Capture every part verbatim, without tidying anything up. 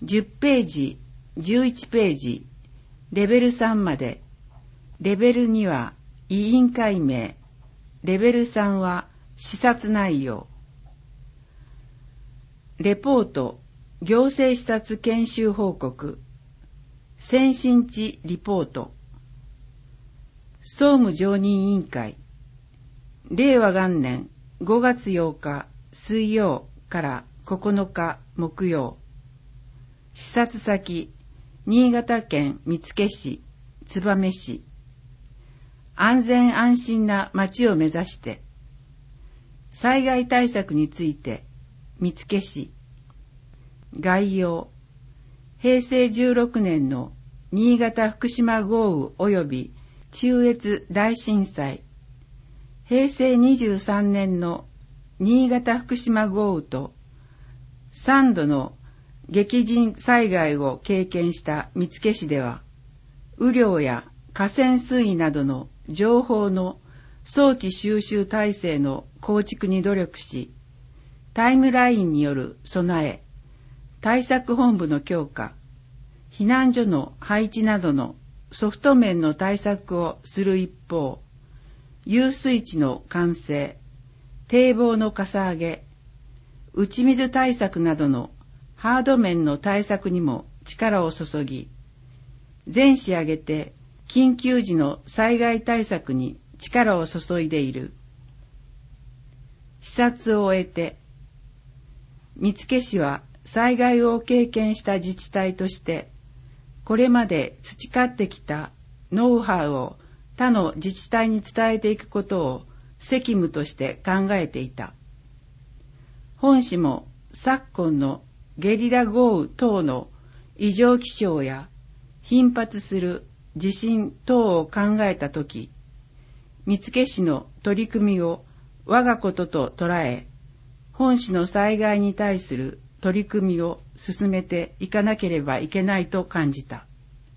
じゅっページ、じゅういちページ、レベルさんまで、レベルには委員会名、レベルさんは視察内容。レポート、行政視察研修報告、先進地リポート、総務常任委員会、令和元年ごがつようか水曜からここのか木曜、視察先、新潟県見附市、燕市、安全安心な町を目指して、災害対策について、見附市、概要、へいせいじゅうろくねんの新潟福島豪雨及び中越大震災、へいせいにじゅうさんねんの新潟福島豪雨とさんどの激甚災害を経験した見附市では、雨量や河川水位などの情報の早期収集体制の構築に努力し、タイムラインによる備え、対策本部の強化、避難所の配置などのソフト面の対策をする一方、遊水地の完成、堤防のかさ上げ、打ち水対策などのハード面の対策にも力を注ぎ、全市挙げて緊急時の災害対策に力を注いでいる。視察を終えて、見附市は災害を経験した自治体として、これまで培ってきたノウハウを他の自治体に伝えていくことを責務として考えていた。本市も昨今のゲリラ豪雨等の異常気象や頻発する地震等を考えたとき、見附市の取り組みを我がことと捉え、本市の災害に対する取り組みを進めていかなければいけないと感じた。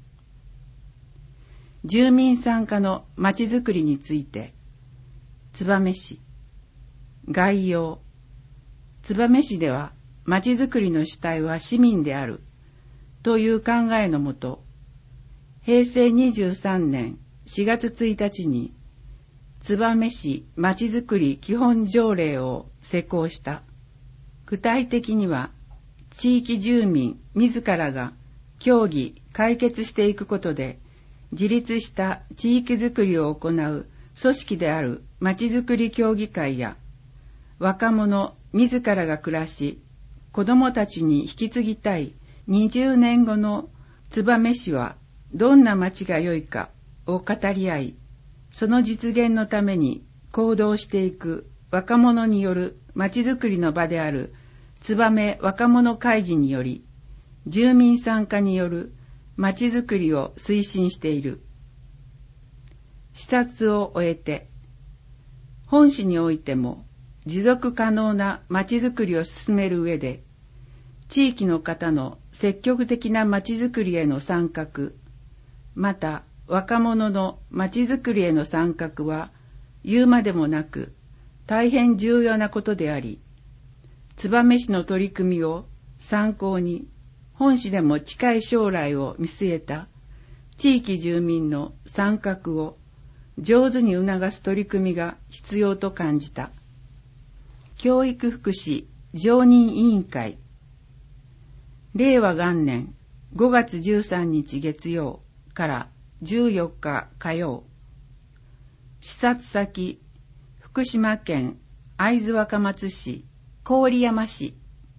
住民参加のまちづくりについて、燕市、概要、燕市ではまちづくりの主体は市民であるという考えのもと、へいせいにじゅうさんねんしがつついたちに燕市まちづくり基本条例を施行した。具体的には、地域住民自らが協議・解決していくことで、自立した地域づくりを行う組織であるまちづくり協議会や、若者自らが暮らし、子どもたちに引き継ぎたいにじゅうねんごの燕市はどんな町が良いかを語り合い、その実現のために行動していく若者によるまちづくりの場である燕若者会議により、住民参加によるまちづくりを推進している。視察を終えて、本市においても持続可能なまちづくりを進める上で、地域の方の積極的なまちづくりへの参画、また若者のまちづくりへの参画は言うまでもなく大変重要なことであり、燕市の取り組みを参考に本市でも近い将来を見据えた地域住民の参画を上手に促す取り組みが必要と感じた。教育福祉常任委員会、令和元年ごがつじゅうさんにち月曜からじゅうよっか火曜、視察先、福島県会津若松市、郡山市、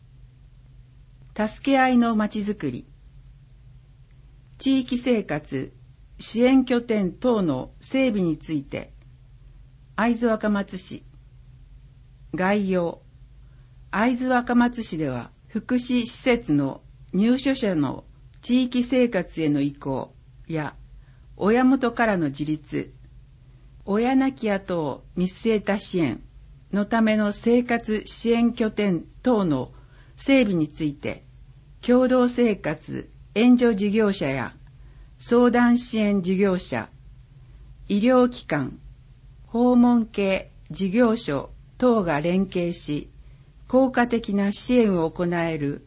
助け合いのまちづくり、地域生活支援拠点等の整備について、会津若松市、概要、会津若松市では福祉施設の入所者の地域生活への移行や親元からの自立、親亡き後を見据えた支援のための生活支援拠点等の整備について、共同生活援助事業者や相談支援事業者、医療機関、訪問系事業所等が連携し、効果的な支援を行える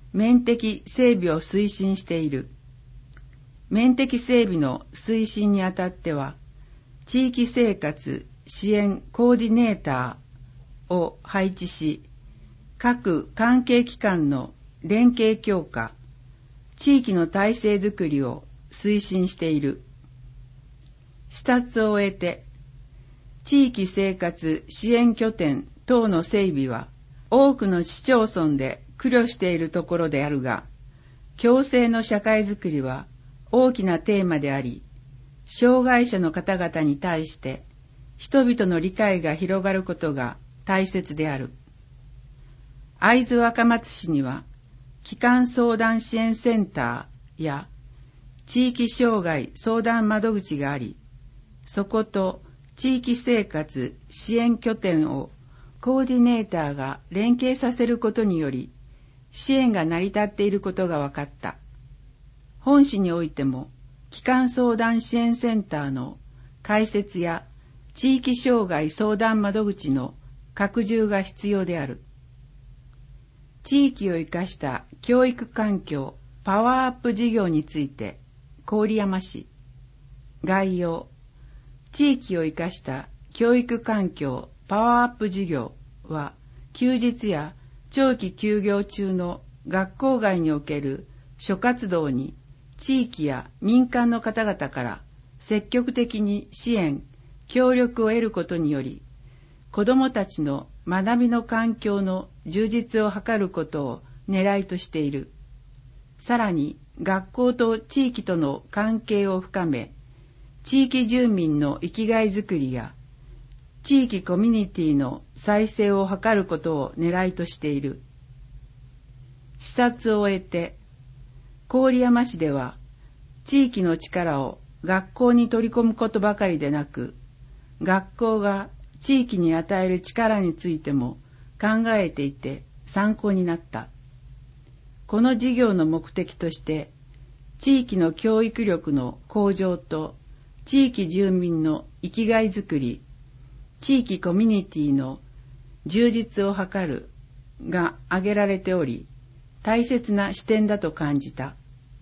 面的整備を推進している。面的整備の推進にあたっては、地域生活支援コーディネーターを配置し、各関係機関の連携強化、地域の体制づくりを推進している。視察を終えて、地域生活支援拠点等の整備は多くの市町村で苦慮しているところであるが、共生の社会づくりは大きなテーマであり、障害者の方々に対して人々の理解が広がることが大切である。会津若松市には、基幹相談支援センターや地域障害相談窓口があり、そこと地域生活支援拠点をコーディネーターが連携させることにより、支援が成り立っていることが分かった。本市においても、基幹相談支援センターの開設や地域障害相談窓口の拡充が必要である。地域を生かした教育環境パワーアップ事業について、郡山市。概要。地域を生かした教育環境パワーアップ事業は、休日や長期休業中の学校外における諸活動に地域や民間の方々から積極的に支援、協力を得ることにより、子どもたちの学びの環境の充実を図ることを狙いとしている。さらに、学校と地域との関係を深め、地域住民の生きがいづくりや、地域コミュニティの再生を図ることを狙いとしている。視察を終えて、郡山市では、地域の力を学校に取り込むことばかりでなく、学校が地域に与える力についても考えていて参考になった。この事業の目的として、地域の教育力の向上と地域住民の生きがいづくり、地域コミュニティの充実を図るが挙げられており、大切な視点だと感じた。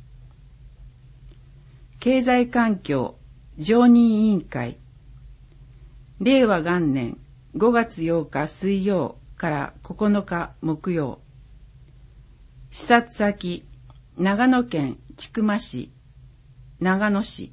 経済環境常任委員会、令和元年ごがつようか水曜からここのか木曜。視察先、長野県千曲市、長野市。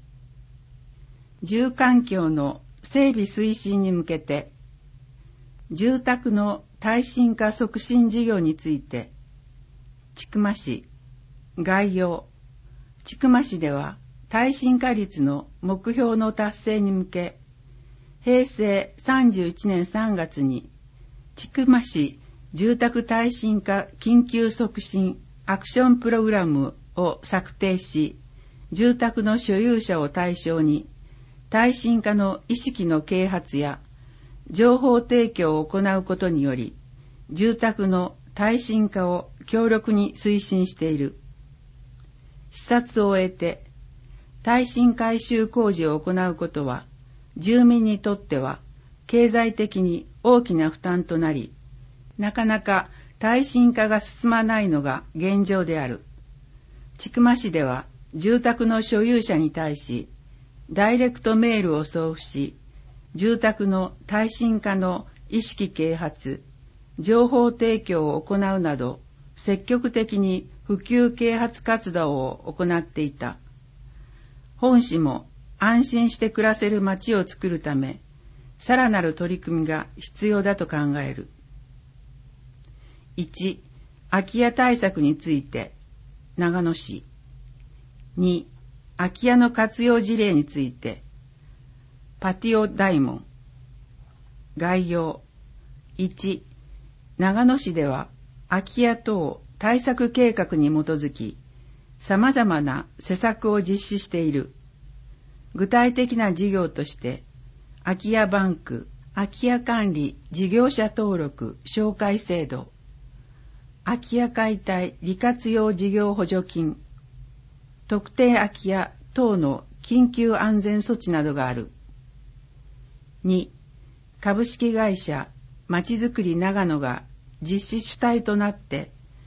住環境の整備推進に向けて、住宅の耐震化促進事業について、千曲市、概要。千曲市では耐震化率の目標の達成に向け、へいせいさんじゅういちねんさんがつに、千曲市住宅耐震化緊急促進アクションプログラムを策定し、住宅の所有者を対象に、耐震化の意識の啓発や情報提供を行うことにより、住宅の耐震化を強力に推進している。視察を終えて、耐震改修工事を行うことは、住民にとっては経済的に大きな負担となり、なかなか耐震化が進まないのが現状である。千曲市では住宅の所有者に対し、ダイレクトメールを送付し、住宅の耐震化の意識啓発、情報提供を行うなど、積極的に普及啓発活動を行っていた。本市も安心して暮らせる街を作るため、さらなる取り組みが必要だと考える。いち、空き家対策について、長野市。に、空き家の活用事例について、パティオ大門。概要。いち、長野市では空き家等対策計画に基づき、様々な施策を実施している。具体的な事業として、空き家バンク、空き家管理事業者登録紹介制度、空き家解体利活用事業補助金、特定空き家等の緊急安全措置などがある。に、株式会社まちづくり長野が実施主体となって、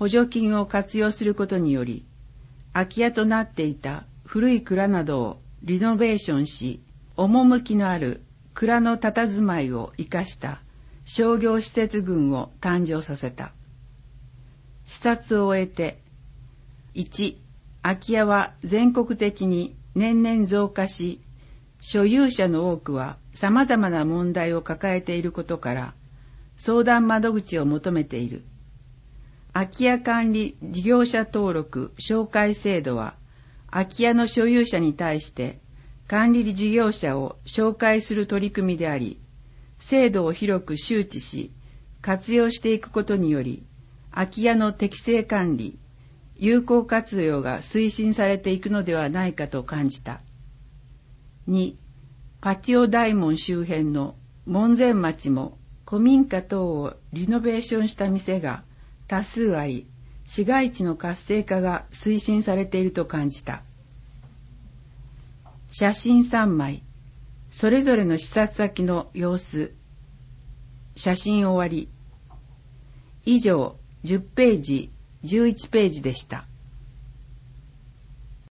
補助金を活用することにより、空き家となっていた古い蔵などをリノベーションし、趣のある蔵の佇まいを生かした商業施設群を誕生させた。視察を終えて、いち、空き家は全国的に年々増加し、所有者の多くは様々な問題を抱えていることから、相談窓口を求めている。空き家管理事業者登録紹介制度は、空き家の所有者に対して管理事業者を紹介する取り組みであり、制度を広く周知し、活用していくことにより、空き家の適正管理、有効活用が推進されていくのではないかと感じた。に、パティオ大門周辺の門前町も古民家等をリノベーションした店が多数あり、市街地の活性化が推進されていると感じた。写真さんまい、それぞれの視察先の様子。写真終わり。以上、じゅっページ、じゅういちページでした。